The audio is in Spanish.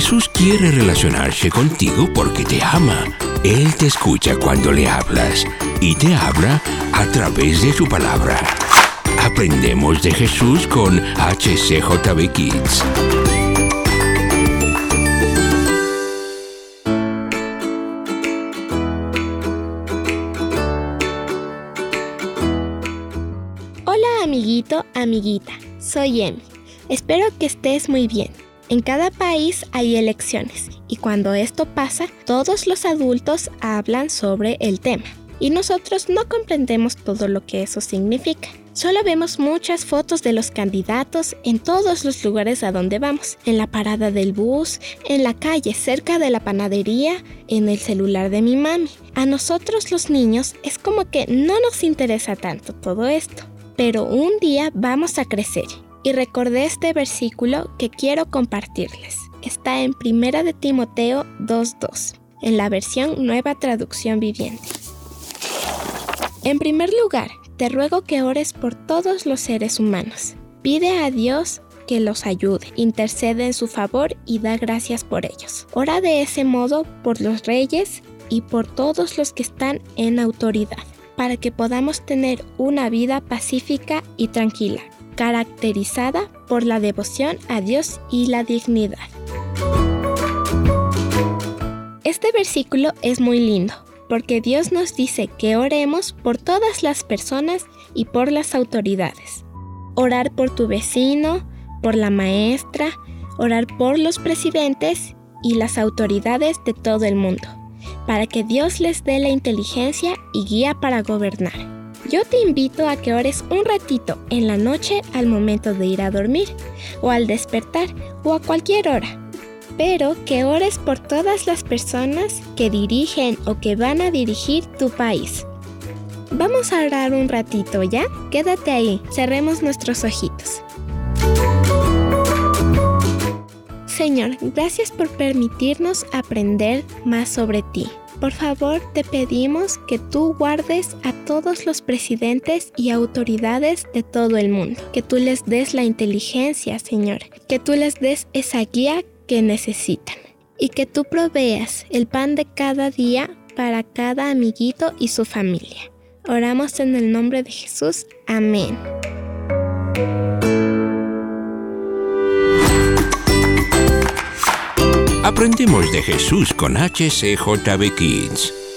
Jesús quiere relacionarse contigo porque te ama. Él te escucha cuando le hablas y te habla a través de su palabra. Aprendemos de Jesús con HCJB Kids. Hola amiguito, amiguita, soy Emi. Espero que estés muy bien. En cada país hay elecciones y cuando esto pasa, todos los adultos hablan sobre el tema. Y nosotros no comprendemos todo lo que eso significa. Solo vemos muchas fotos de los candidatos en todos los lugares a donde vamos. En la parada del bus, en la calle, cerca de la panadería, en el celular de mi mami. A nosotros los niños es como que no nos interesa tanto todo esto. Pero un día vamos a crecer. Y recordé este versículo que quiero compartirles. Está en 1 de Timoteo 2:2, en la versión Nueva Traducción Viviente. En primer lugar, te ruego que ores por todos los seres humanos. Pide a Dios que los ayude, intercede en su favor y da gracias por ellos. Ora de ese modo por los reyes y por todos los que están en autoridad, para que podamos tener una vida pacífica y tranquila, caracterizada por la devoción a Dios y la dignidad. Este versículo es muy lindo, porque Dios nos dice que oremos por todas las personas y por las autoridades. Orar por tu vecino, por la maestra, orar por los presidentes y las autoridades de todo el mundo, para que Dios les dé la inteligencia y guía para gobernar. Yo te invito a que ores un ratito en la noche al momento de ir a dormir, o al despertar, o a cualquier hora. Pero que ores por todas las personas que dirigen o que van a dirigir tu país. Vamos a orar un ratito, ¿ya? Quédate ahí, cerremos nuestros ojitos. Señor, gracias por permitirnos aprender más sobre ti. Por favor, te pedimos que tú guardes a todos los presidentes y autoridades de todo el mundo. Que tú les des la inteligencia, Señor. Que tú les des esa guía que necesitan. Y que tú proveas el pan de cada día para cada amiguito y su familia. Oramos en el nombre de Jesús. Amén. Aprendemos de Jesús con HCJB Kids.